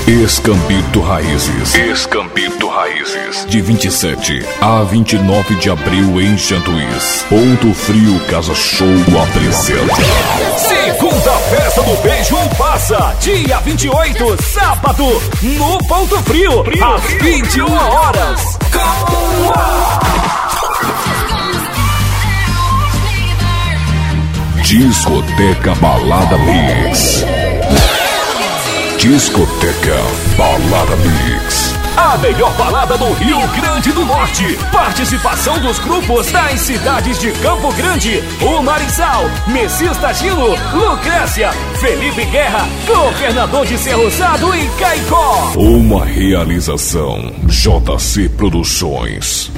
Escambito Raízes. Escambito Raízes. De 27 a 29 de abril em Jantuís. Ponto Frio Casa Show apresenta Segunda Festa do Beijo passa. Dia 28, sábado, no Ponto Frio, às 21 horas. Discoteca Balada Mix. Discoteca Balada Mix. A melhor balada do Rio Grande do Norte. Participação dos grupos das cidades de Campo Grande, O Marissal, Messias Tagino, Lucrécia, Felipe Guerra, Governador de Cerrosado e Caicó. Uma realização JC Produções.